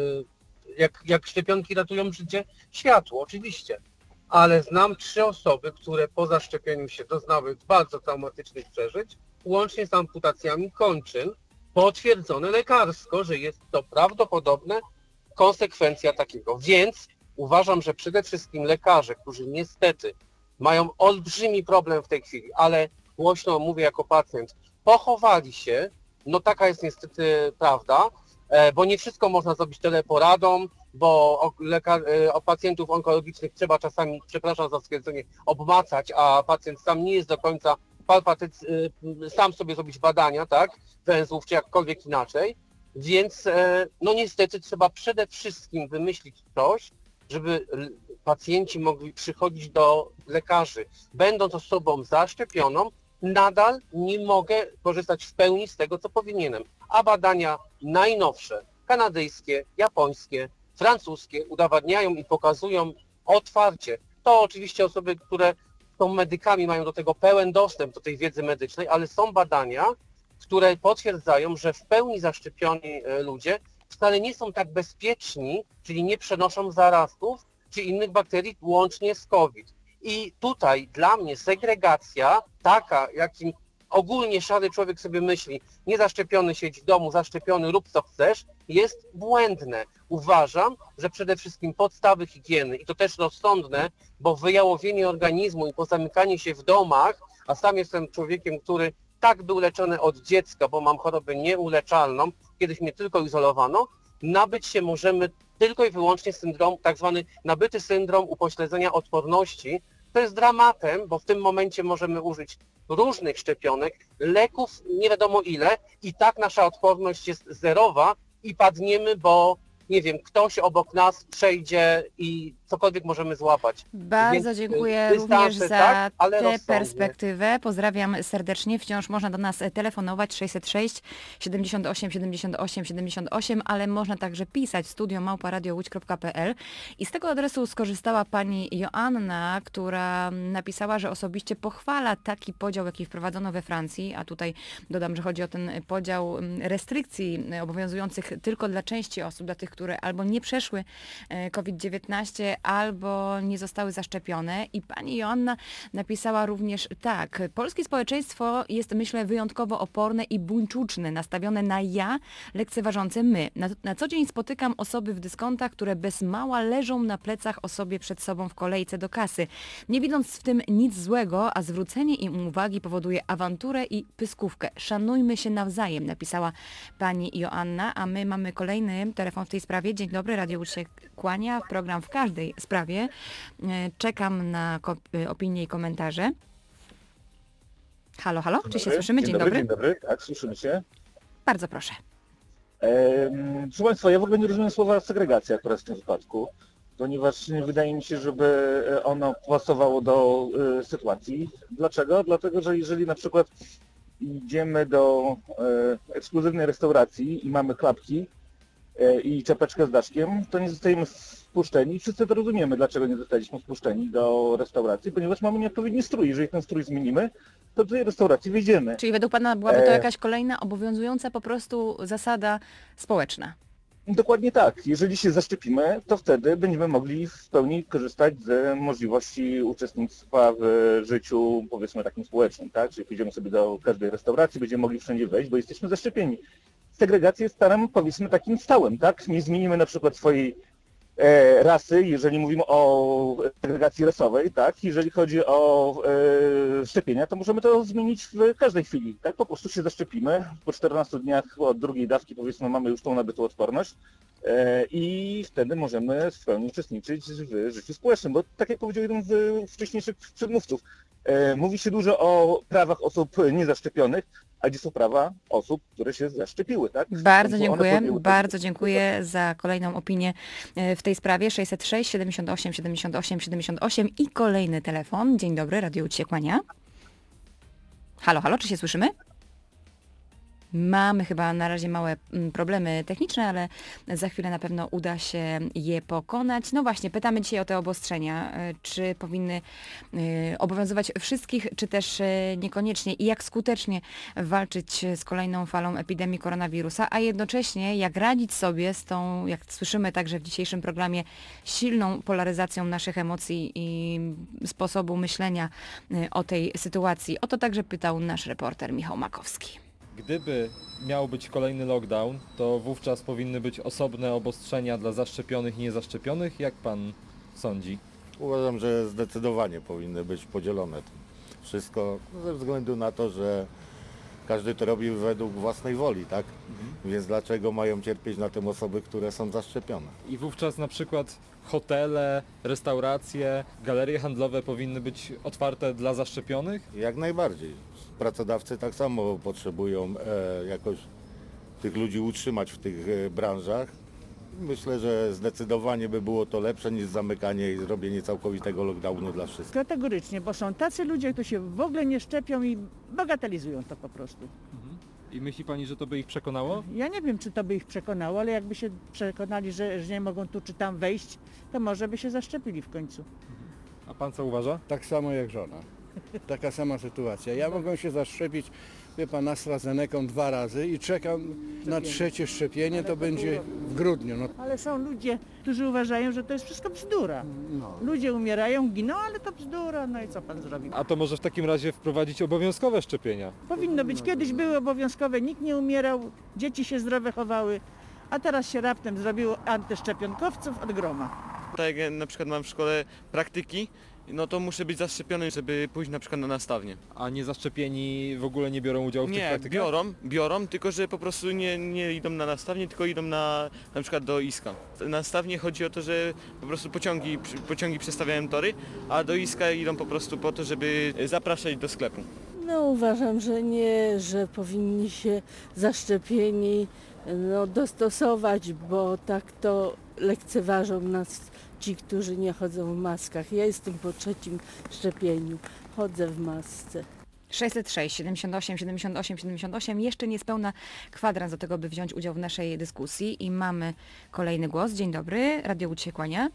Speaker 20: jak szczepionki ratują życie, światło oczywiście, ale znam 3 osoby, które po zaszczepieniu się doznały bardzo traumatycznych przeżyć, łącznie z amputacjami kończyn, potwierdzone lekarsko, że jest to prawdopodobne konsekwencja takiego. Więc uważam, że przede wszystkim lekarze, którzy niestety mają olbrzymi problem w tej chwili, ale głośno mówię jako pacjent, pochowali się, no taka jest niestety prawda, bo nie wszystko można zrobić teleporadą, bo o pacjentów onkologicznych trzeba czasami, przepraszam za stwierdzenie, obmacać, a pacjent sam nie jest do końca sam sobie zrobić badania, tak, węzłów czy jakkolwiek inaczej, więc no niestety trzeba przede wszystkim wymyślić coś, żeby pacjenci mogli przychodzić do lekarzy. Będąc osobą zaszczepioną, nadal nie mogę korzystać w pełni z tego, co powinienem. A badania najnowsze, kanadyjskie, japońskie, francuskie udowadniają i pokazują otwarcie. To oczywiście osoby, które są medykami, mają do tego pełen dostęp do tej wiedzy medycznej, ale są badania, które potwierdzają, że w pełni zaszczepioni ludzie wcale nie są tak bezpieczni, czyli nie przenoszą zarazów czy innych bakterii łącznie z COVID. I tutaj dla mnie segregacja taka, jakim ogólnie szary człowiek sobie myśli, niezaszczepiony siedź w domu, zaszczepiony rób co chcesz, jest błędne. Uważam, że przede wszystkim podstawy higieny i to też rozsądne, bo wyjałowienie organizmu i pozamykanie się w domach, a sam jestem człowiekiem, który tak był leczony od dziecka, bo mam chorobę nieuleczalną, kiedyś mnie tylko izolowano, nabyć się możemy tylko i wyłącznie syndrom, tak zwany nabyty syndrom upośledzenia odporności. To jest dramatem, bo w tym momencie możemy użyć różnych szczepionek, leków nie wiadomo ile i tak nasza odporność jest zerowa i padniemy, bo nie wiem, ktoś obok nas przejdzie i cokolwiek możemy złapać.
Speaker 2: Bardzo
Speaker 20: Więc
Speaker 2: dziękuję
Speaker 20: dystanse,
Speaker 2: również za
Speaker 20: tak, ale
Speaker 2: tę
Speaker 20: rozsądnie.
Speaker 2: perspektywę. Pozdrawiam serdecznie. Wciąż można do nas telefonować 606 78 78 78, ale można także pisać studio@radiowódź.pl i z tego adresu skorzystała pani Joanna, która napisała, że osobiście pochwala taki podział, jaki wprowadzono we Francji, a tutaj dodam, że chodzi o ten podział restrykcji obowiązujących tylko dla części osób, dla tych, które albo nie przeszły COVID-19, albo nie zostały zaszczepione. I pani Joanna napisała również tak: polskie społeczeństwo jest, myślę, wyjątkowo oporne i buńczuczne, nastawione na ja, lekceważące my. Na co dzień spotykam osoby w dyskontach, które bez mała leżą na plecach osobie przed sobą w kolejce do kasy. Nie widząc w tym nic złego, a zwrócenie im uwagi powoduje awanturę i pyskówkę. Szanujmy się nawzajem, napisała pani Joanna, a my mamy kolejny telefon w tej sprawie. Dzień dobry, Radio Łódź się kłania, program w każdej sprawie. Czekam na opinie i komentarze. Halo, halo, czy się słyszymy? Dzień dobry.
Speaker 17: Dzień dobry, tak, słyszymy się.
Speaker 2: Bardzo proszę.
Speaker 17: Proszę Państwa, ja w ogóle nie rozumiem słowa segregacja akurat w tym wypadku, ponieważ nie wydaje mi się, żeby ono pasowało do sytuacji. Dlaczego? Dlatego, że jeżeli na przykład idziemy do ekskluzywnej restauracji i mamy klapki i czapeczkę z daszkiem, to nie zostajemy wpuszczeni. Wszyscy to rozumiemy, dlaczego nie zostaliśmy wpuszczeni do restauracji, ponieważ mamy nieodpowiedni strój. Jeżeli ten strój zmienimy, to do tej restauracji wyjdziemy.
Speaker 2: Czyli według pana byłaby to jakaś kolejna obowiązująca po prostu zasada społeczna?
Speaker 17: Dokładnie tak. Jeżeli się zaszczepimy, to wtedy będziemy mogli w pełni korzystać z możliwości uczestnictwa w życiu, powiedzmy, takim społecznym, tak? Czyli pójdziemy sobie do każdej restauracji, będziemy mogli wszędzie wejść, bo jesteśmy zaszczepieni. Segregacja jest stanem, powiedzmy, takim stałym, tak? Nie zmienimy na przykład swojej rasy, jeżeli mówimy o segregacji rasowej, tak? Jeżeli chodzi o szczepienia, to możemy to zmienić w każdej chwili, tak? Po prostu się zaszczepimy. Po 14 dniach od drugiej dawki, powiedzmy, mamy już tą nabytą odporność i wtedy możemy w pełni uczestniczyć w życiu społecznym, bo tak jak powiedział jeden z wcześniejszych przedmówców, mówi się dużo o prawach osób niezaszczepionych, a gdzie są prawa osób, które się zaszczepiły, tak?
Speaker 2: Bardzo dziękuję za kolejną opinię w tej sprawie. 606 78 78 78 i kolejny telefon. Dzień dobry, Radio Łódź się kłania. Halo, halo, czy się słyszymy? Mamy chyba na razie małe problemy techniczne, ale za chwilę na pewno uda się je pokonać. No właśnie, pytamy dzisiaj o te obostrzenia. Czy powinny obowiązywać wszystkich, czy też niekoniecznie i jak skutecznie walczyć z kolejną falą epidemii koronawirusa, a jednocześnie jak radzić sobie z tą, jak słyszymy także w dzisiejszym programie, silną polaryzacją naszych emocji i sposobu myślenia o tej sytuacji. O to także pytał nasz reporter Michał Makowski.
Speaker 7: Gdyby miał być kolejny lockdown, to wówczas powinny być osobne obostrzenia dla zaszczepionych i niezaszczepionych. Jak pan sądzi?
Speaker 21: Uważam, że zdecydowanie powinny być podzielone wszystko ze względu na to, że każdy to robi według własnej woli, tak? Więc dlaczego mają cierpieć na tym osoby, które są zaszczepione?
Speaker 7: I wówczas na przykład hotele, restauracje, galerie handlowe powinny być otwarte dla zaszczepionych?
Speaker 21: Jak najbardziej. Pracodawcy tak samo potrzebują jakoś tych ludzi utrzymać w tych branżach. Myślę, że zdecydowanie by było to lepsze niż zamykanie i zrobienie całkowitego lockdownu dla wszystkich.
Speaker 22: Kategorycznie, bo są tacy ludzie, którzy się w ogóle nie szczepią i bagatelizują to po prostu.
Speaker 7: I myśli pani, że to by ich przekonało?
Speaker 22: Ja nie wiem, czy to by ich przekonało, ale jakby się przekonali, że nie mogą tu czy tam wejść, to może by się zaszczepili w końcu.
Speaker 7: A pan co uważa?
Speaker 23: Tak samo jak żona. Taka sama sytuacja. Ja mogę się zaszczepić, wie pan, AstraZeneką 2 razy i czekam na trzecie szczepienie, to będzie w grudniu. No.
Speaker 22: Ale są ludzie, którzy uważają, że to jest wszystko bzdura. Ludzie umierają, giną, ale to bzdura, no i co pan zrobi?
Speaker 7: A to może w takim razie wprowadzić obowiązkowe szczepienia?
Speaker 22: Powinno być. Kiedyś były obowiązkowe, nikt nie umierał, dzieci się zdrowe chowały, a teraz się raptem zrobiło antyszczepionkowców od groma.
Speaker 24: Tak jak na przykład mam w szkole praktyki, no to muszę być zaszczepiony, żeby pójść na przykład na nastawnię.
Speaker 7: A niezaszczepieni w ogóle nie biorą udziału w tych praktykach?
Speaker 24: biorą, tylko że po prostu nie idą na nastawnię, tylko idą na przykład do ISKA. Na nastawnię chodzi o to, że po prostu pociągi przestawiają tory, a do ISKA idą po prostu po to, żeby zapraszać do sklepu.
Speaker 25: No uważam, że nie, że powinni się zaszczepieni dostosować, bo tak to lekceważą nas ci, którzy nie chodzą w maskach. Ja jestem po 3. szczepieniu, chodzę w masce.
Speaker 2: 606 78 78 78, jeszcze niespełna kwadrans do tego, by wziąć udział w naszej dyskusji i mamy kolejny głos. Dzień dobry, Radio Łódź się kłania.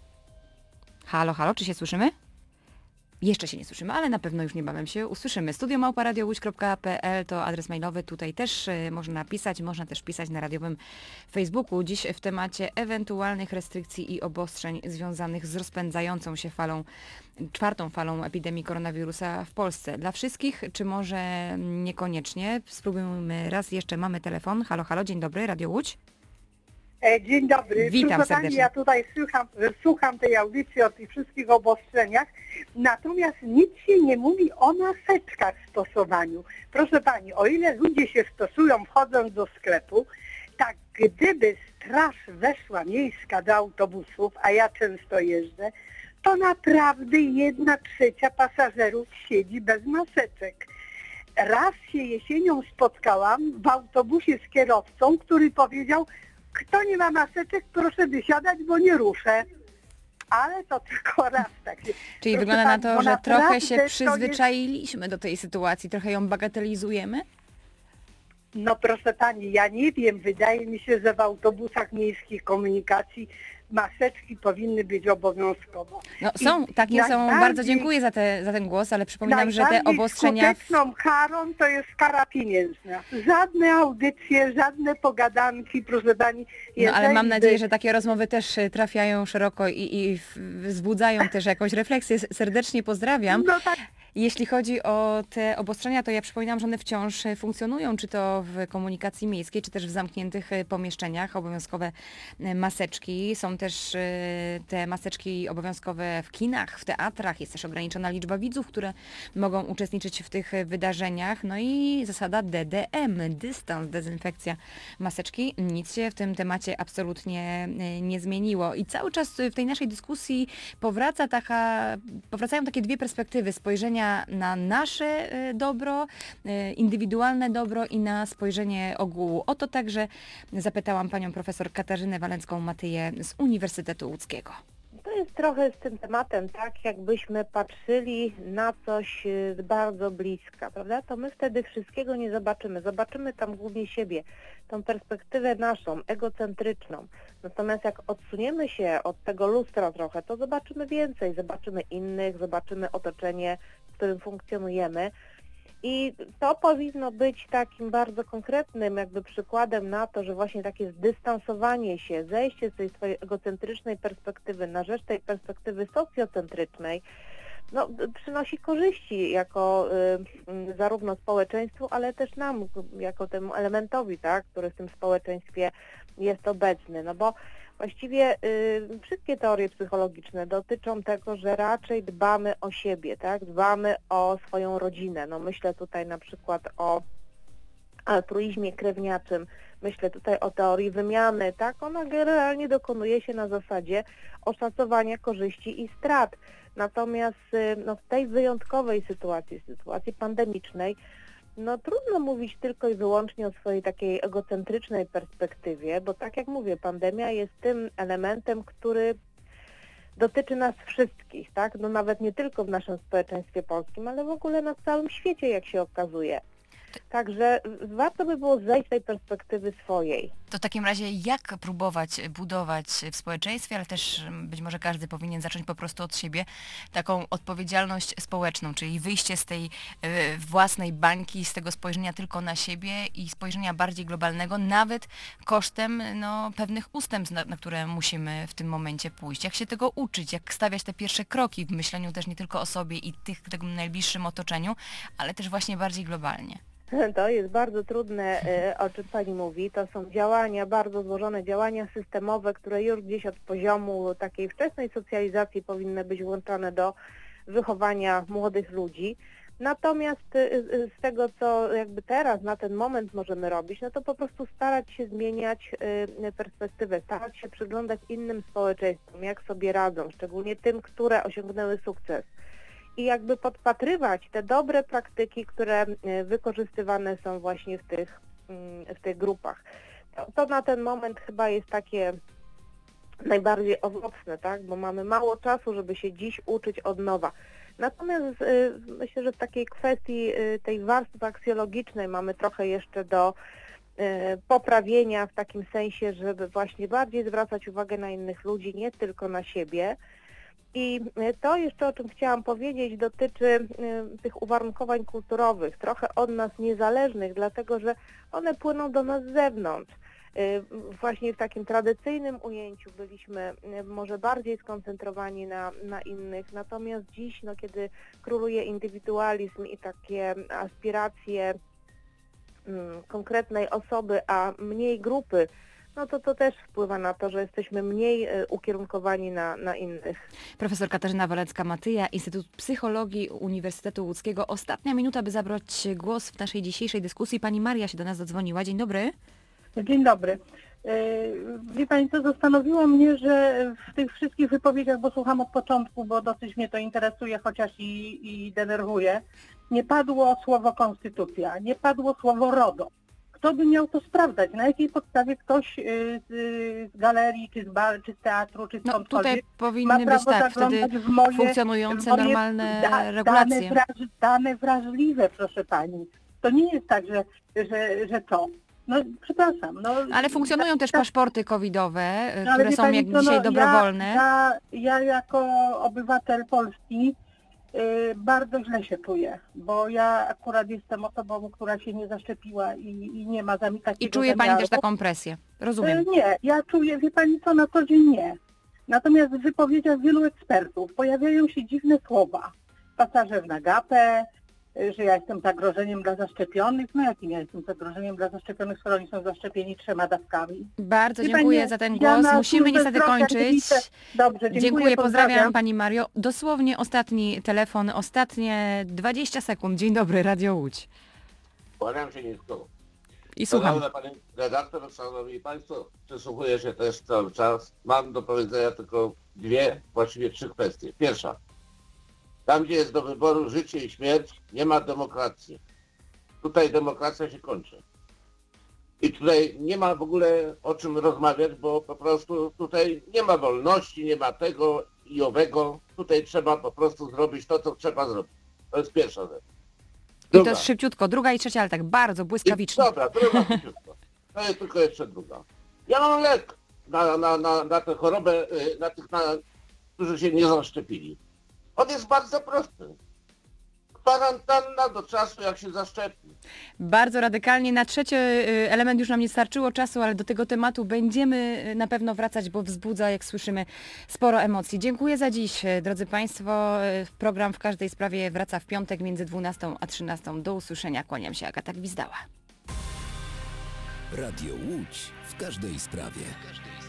Speaker 2: Halo, halo, czy się słyszymy? Jeszcze się nie słyszymy, ale na pewno już niebawem się usłyszymy. studio@radiowódź.pl to adres mailowy, tutaj też można pisać, można też pisać na radiowym Facebooku. Dziś w temacie ewentualnych restrykcji i obostrzeń związanych z rozpędzającą się czwartą falą epidemii koronawirusa w Polsce. Dla wszystkich, czy może niekoniecznie? Spróbujmy raz jeszcze, mamy telefon. Halo, halo, dzień dobry, Radio Łódź.
Speaker 26: Dzień dobry.
Speaker 2: Witam
Speaker 26: Proszę
Speaker 2: serdecznie.
Speaker 26: pani, ja tutaj słucham tej audycji o tych wszystkich obostrzeniach, natomiast nic się nie mówi o maseczkach w stosowaniu. Proszę pani, o ile ludzie się stosują wchodząc do sklepu, tak gdyby straż weszła miejska do autobusów, a ja często jeżdżę, to naprawdę 1/3 pasażerów siedzi bez maseczek. Raz się jesienią spotkałam w autobusie z kierowcą, który powiedział: kto nie ma maseczek, proszę wysiadać, bo nie ruszę. Ale to tylko raz tak się...
Speaker 2: Czyli wygląda na to, że trochę się przyzwyczailiśmy do tej sytuacji, trochę ją bagatelizujemy?
Speaker 26: No proszę pani, ja nie wiem, wydaje mi się, że w autobusach miejskich komunikacji maseczki powinny być obowiązkowo.
Speaker 2: No są, takie są, bardzo dziękuję za ten głos, ale przypominam, że te obostrzenia...
Speaker 26: Skuteczną karą to jest kara pieniężna. Żadne audycje, żadne pogadanki, proszę pani.
Speaker 2: No ale mam nadzieję, że takie rozmowy też trafiają szeroko i wzbudzają też jakąś refleksję. Serdecznie pozdrawiam.
Speaker 26: No tak.
Speaker 2: Jeśli chodzi o te obostrzenia, to ja przypominam, że one wciąż funkcjonują, czy to w komunikacji miejskiej, czy też w zamkniętych pomieszczeniach, obowiązkowe maseczki. Są też te maseczki obowiązkowe w kinach, w teatrach, jest też ograniczona liczba widzów, które mogą uczestniczyć w tych wydarzeniach. No i zasada DDM, dystans, dezynfekcja maseczki. Nic się w tym temacie absolutnie nie zmieniło. I cały czas w tej naszej dyskusji powracają takie dwie perspektywy spojrzenia na nasze dobro, indywidualne dobro i na spojrzenie ogółu. O to także zapytałam panią profesor Katarzynę Walencką-Matyję z Uniwersytetu Łódzkiego.
Speaker 12: To jest trochę z tym tematem tak, jakbyśmy patrzyli na coś bardzo bliska, prawda? To my wtedy wszystkiego nie zobaczymy. Zobaczymy tam głównie siebie, tą perspektywę naszą, egocentryczną. Natomiast jak odsuniemy się od tego lustra trochę, to zobaczymy więcej. Zobaczymy innych, zobaczymy otoczenie, w którym funkcjonujemy. I to powinno być takim bardzo konkretnym jakby przykładem na to, że właśnie takie zdystansowanie się, zejście z tej swojej egocentrycznej perspektywy na rzecz tej perspektywy socjocentrycznej, no, przynosi korzyści jako zarówno społeczeństwu, ale też nam, jako temu elementowi, tak, który w tym społeczeństwie jest obecny. No bo właściwie wszystkie teorie psychologiczne dotyczą tego, że raczej dbamy o siebie, tak? Dbamy o swoją rodzinę. No myślę tutaj na przykład o altruizmie krewniaczym, myślę tutaj o teorii wymiany, tak? Ona generalnie dokonuje się na zasadzie oszacowania korzyści i strat. Natomiast no, w tej wyjątkowej sytuacji pandemicznej, no trudno mówić tylko i wyłącznie o swojej takiej egocentrycznej perspektywie, bo tak jak mówię, pandemia jest tym elementem, który dotyczy nas wszystkich, tak? No nawet nie tylko w naszym społeczeństwie polskim, ale w ogóle na całym świecie, jak się okazuje. Także warto by było zejść z tej perspektywy swojej.
Speaker 2: To w takim razie jak próbować budować w społeczeństwie, ale też być może każdy powinien zacząć po prostu od siebie taką odpowiedzialność społeczną, czyli wyjście z tej własnej bańki, z tego spojrzenia tylko na siebie i spojrzenia bardziej globalnego, nawet kosztem pewnych ustępstw, na które musimy w tym momencie pójść. Jak się tego uczyć, jak stawiać te pierwsze kroki w myśleniu też nie tylko o sobie i tym najbliższym otoczeniu, ale też właśnie bardziej globalnie.
Speaker 12: To jest bardzo trudne, o czym Pani mówi. To są działania, bardzo złożone działania systemowe, które już gdzieś od poziomu takiej wczesnej socjalizacji powinny być włączone do wychowania młodych ludzi. Natomiast z tego, co jakby teraz, na ten moment możemy robić, no to po prostu starać się zmieniać perspektywę, starać się przyglądać innym społeczeństwom, jak sobie radzą, szczególnie tym, które osiągnęły sukces. I jakby podpatrywać te dobre praktyki, które wykorzystywane są właśnie w tych grupach. To na ten moment chyba jest takie najbardziej owocne, tak? Bo mamy mało czasu, żeby się dziś uczyć od nowa. Natomiast myślę, że w takiej kwestii tej warstwy aksjologicznej mamy trochę jeszcze do poprawienia w takim sensie, żeby właśnie bardziej zwracać uwagę na innych ludzi, nie tylko na siebie. I to jeszcze, o czym chciałam powiedzieć, dotyczy tych uwarunkowań kulturowych, trochę od nas niezależnych, dlatego że one płyną do nas z zewnątrz. Właśnie w takim tradycyjnym ujęciu byliśmy może bardziej skoncentrowani na innych, natomiast dziś, kiedy króluje indywidualizm i takie aspiracje konkretnej osoby, a mniej grupy, no to też wpływa na to, że jesteśmy mniej ukierunkowani na innych.
Speaker 2: Profesor Katarzyna Walencka-Matyja, Instytut Psychologii Uniwersytetu Łódzkiego. Ostatnia minuta, by zabrać głos w naszej dzisiejszej dyskusji. Pani Maria się do nas zadzwoniła. Dzień dobry.
Speaker 26: Dzień dobry. Wie Pani co, zastanowiło mnie, że w tych wszystkich wypowiedziach, bo słucham od początku, bo dosyć mnie to interesuje, chociaż i denerwuje, nie padło słowo konstytucja, nie padło słowo RODO. Kto by miał to sprawdzać? Na jakiej podstawie ktoś z galerii, czy z baru, czy z teatru, czy skądkolwiek
Speaker 2: tutaj powinny
Speaker 26: ma
Speaker 2: być
Speaker 26: prawo
Speaker 2: tak, wtedy
Speaker 26: zaglądać w moje
Speaker 2: funkcjonujące normalne regulacje.
Speaker 26: Dane wrażliwe, proszę Pani. To nie jest tak, że to. No przepraszam.
Speaker 2: Ale funkcjonują też paszporty covidowe, które są jak dzisiaj dobrowolne.
Speaker 26: Ja jako obywatel Polski bardzo źle się czuję, bo ja akurat jestem osobą, która się nie zaszczepiła i nie ma takiego
Speaker 2: I czuje Pani też taką presję. Rozumiem.
Speaker 26: Nie, ja czuję, wie Pani co, na co dzień nie. Natomiast w wypowiedziach wielu ekspertów pojawiają się dziwne słowa. pasażer na gapę, że ja jestem zagrożeniem dla zaszczepionych. No jakim ja jestem zagrożeniem dla zaszczepionych, skoro oni są zaszczepieni 3 dawkami?
Speaker 2: Bardzo
Speaker 26: Wie
Speaker 2: dziękuję
Speaker 26: pani,
Speaker 2: za ten
Speaker 26: ja
Speaker 2: głos.
Speaker 26: na
Speaker 2: Musimy
Speaker 26: służbę
Speaker 2: niestety
Speaker 26: zdrowia
Speaker 2: kończyć.
Speaker 26: widzę. Dobrze,
Speaker 2: Dziękuję, pozdrawiam Pani Mario. Dosłownie ostatni telefon, ostatnie 20 sekund. Dzień dobry, Radio Łódź.
Speaker 1: Kłaniam się nisko.
Speaker 2: I słucham.
Speaker 1: Szanowna Pani redaktor, Szanowni Państwo, przysłuchuję się też cały czas. Mam do powiedzenia tylko właściwie 3 kwestie. Pierwsza. Tam, gdzie jest do wyboru życie i śmierć, nie ma demokracji. Tutaj demokracja się kończy. I tutaj nie ma w ogóle o czym rozmawiać, bo po prostu tutaj nie ma wolności, nie ma tego i owego. Tutaj trzeba po prostu zrobić to, co trzeba zrobić. To jest pierwsza rzecz.
Speaker 2: I to jest szybciutko. Druga i trzecia, ale tak bardzo błyskawicznie.
Speaker 1: Dobra, druga szybciutko. To jest tylko jeszcze druga. Ja mam lek na tę chorobę, na tych, którzy się nie zaszczepili. On jest bardzo prosty. Kwarantanna do czasu, jak się zaszczepi.
Speaker 2: Bardzo radykalnie. Na trzeci element już nam nie starczyło czasu, ale do tego tematu będziemy na pewno wracać, bo wzbudza, jak słyszymy, sporo emocji. Dziękuję za dziś, drodzy Państwo. Program W każdej sprawie wraca w piątek między 12 a 13. Do usłyszenia. Kłaniam się, Agata Gwizdała.
Speaker 3: Radio Łódź w każdej sprawie.